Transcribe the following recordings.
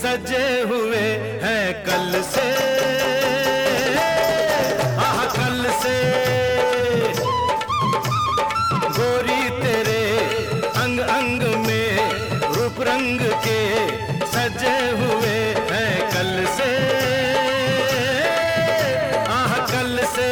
सजे हुए हैं कल से, आह कल से। गोरी तेरे अंग अंग में रूप रंग के सजे हुए हैं कल से, आह कल से।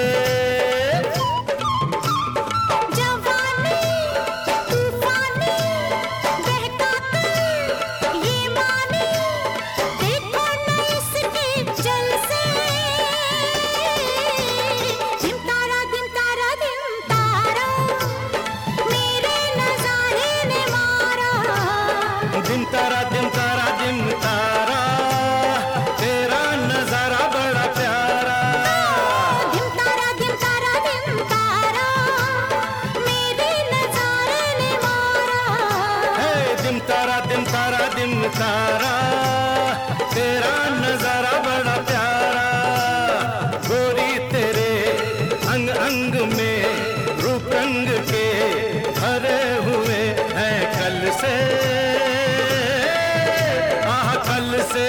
दिन तारा दिन तारा दिन तारा, तेरा नजारा बड़ा प्यारा। दिन तारा दिन तारा दिन तारा, मेरे नजारे ने मारा। है दिन तारा दिन तारा दिन तारा, तेरा नजारा बड़ा प्यारा। गोरी तेरे अंग अंग में रूप रंग के भरे हुए हैं कल से, कल से।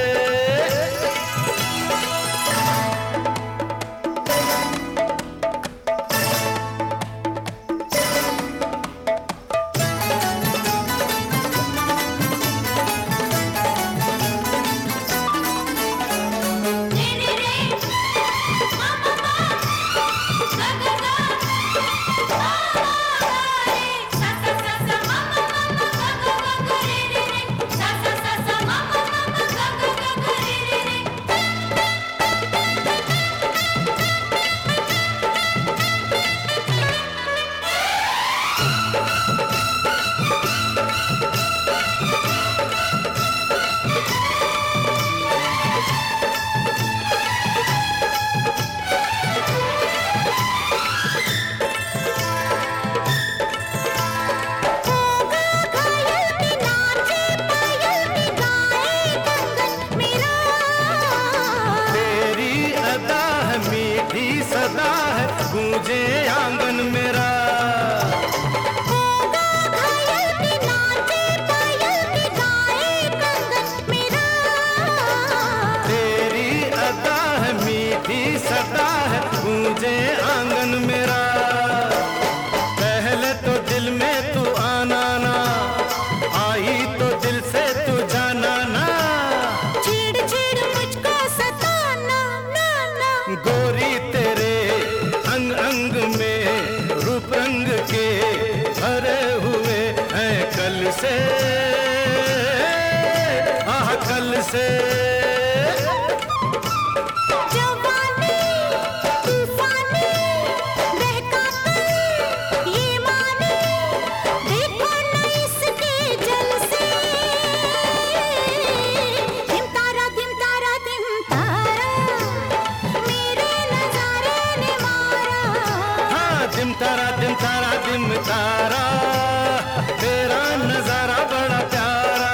सदा है गूंजे आंगन मेरा, होगा घायल भी नाचे पायल भी गाए कंगन मेरा। तेरी अदा है मीठी सदा है गूंजे आंगन मेरा। पहले तो दिल में तू आना ना, आई तो दिल से तू जाना ना। छेड़ छेड़ मुझको सताना ना ना। गोरी तेरे अंग अंग में रूप रंग के भरे हुए हैं कल से, आह कल से। जवानी तूफानी बहकाती ये मानी, देखो न इसके जल से। दिन तारा दिन तारा दिन तारा, मेरे नजारे ने मारा। हाँ दिन तारा दिन तारा दिन तारा, तेरा नजारा बड़ा प्यारा।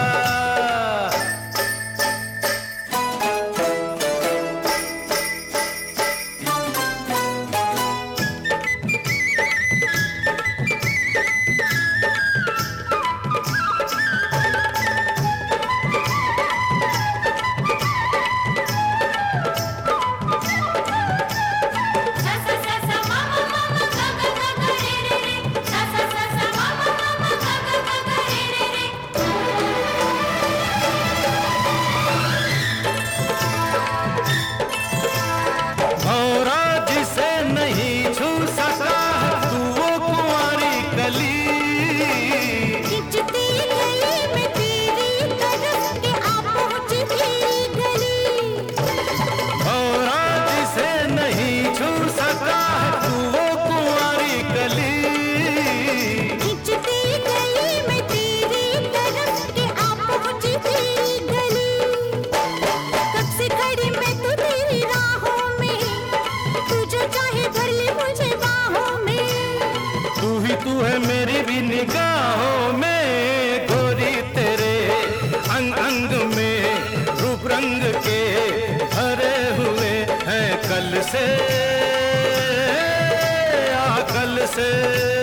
निगाहों में गोरी तेरे अंग अंग में रूप रंग के भरे हुए हैं कल से, आ कल से।